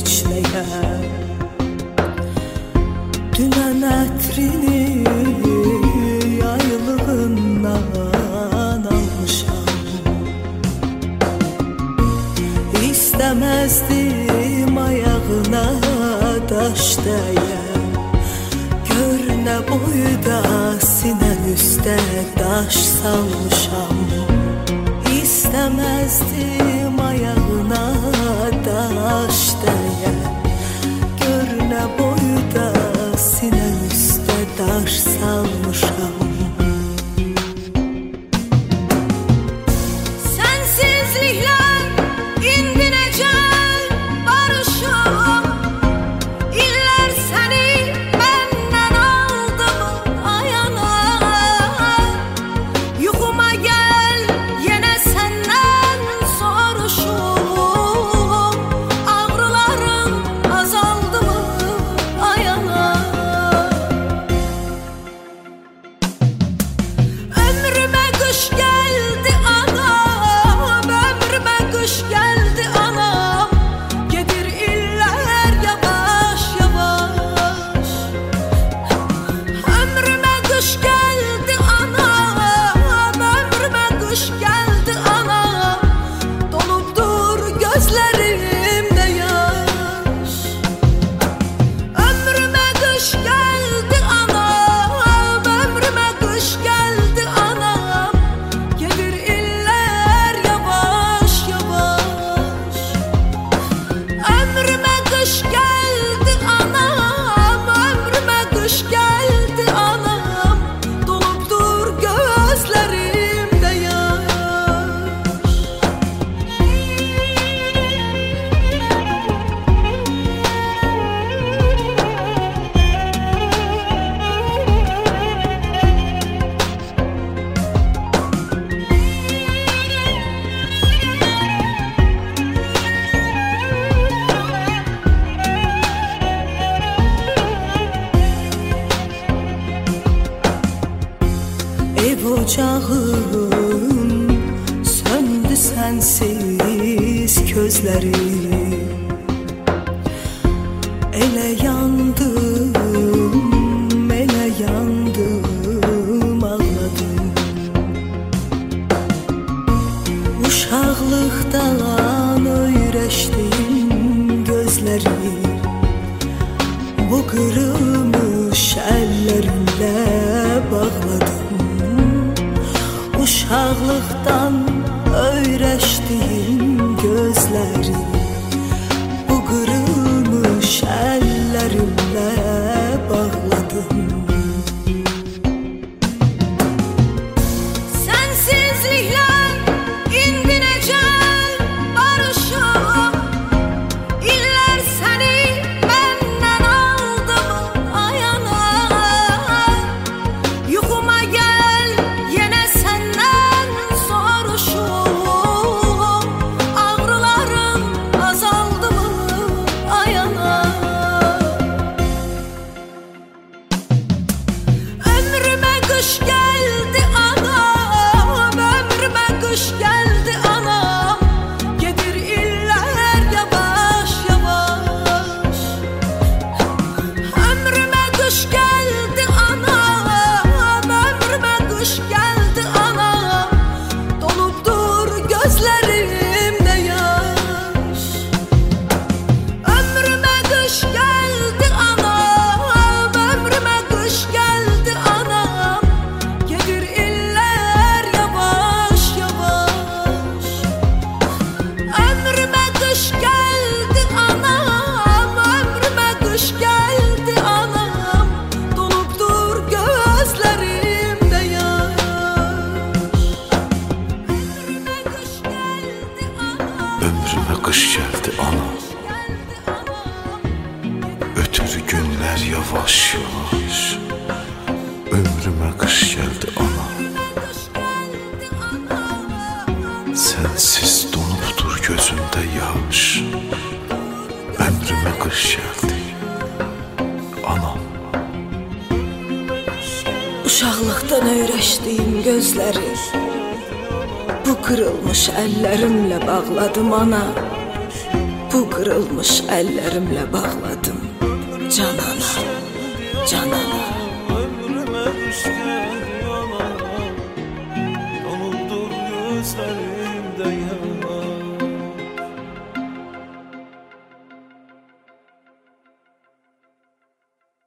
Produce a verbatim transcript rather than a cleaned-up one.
neçnəyə Dünən ətrini yaylığından almışam İstəməzdim ayağına daş dəyə Gör nə boyda sinən üstə daş salmışam İstəməzdim ayağına daş dəyə Gör nə boyda sinən üstə daş salmışam Ev ocağım söndü sensiz közlerim Elə yandım, elə yandım, ağladım Uşaqlıqdan öyrəşdim gözləri Bu qırılmış əllərimlə bağladım Uşaqlıqdan öyrəşdim gözləri Bu qırılmış əllərimlə bağladım Sensizliklər indi necə barışım İllər səni məndən aldı mı ayana Yuxuma gəl yenə səndən soruşum Ağrılarım azaldı mı ayana Ömrümə qış gəldi anam Ömrümə qış gəldi anam Gedir illər yavaş yavaş Ömrümə qış gəldi anam Ömrümə qış gəldi anam Dolubdur gözlərimdə yaş Ömrümə qış gəldi anam Ömrümə qış gəldi anam Gedir illər yavaş yavaş Ömrümə qış gəldi anam Ömrümə qış gəldi anam Dolubdur gözlərimdə yaş Ömrümə qış gəldi anam Ömrümə qış gəldi anam Ötür günlər yavaş yavaş Ömrümə qış gəldi anam Sensiz donubdur gözümdə yaş Ömrümə qış gəldi anam Uşaqlıqdan öyrəşdiyim gözləri Bu qırılmış əllərimlə bağladım ana Bu qırılmış əllərimlə bağladım canana, canana. Ömrüme kış geldi ana, donuldur gözlerim.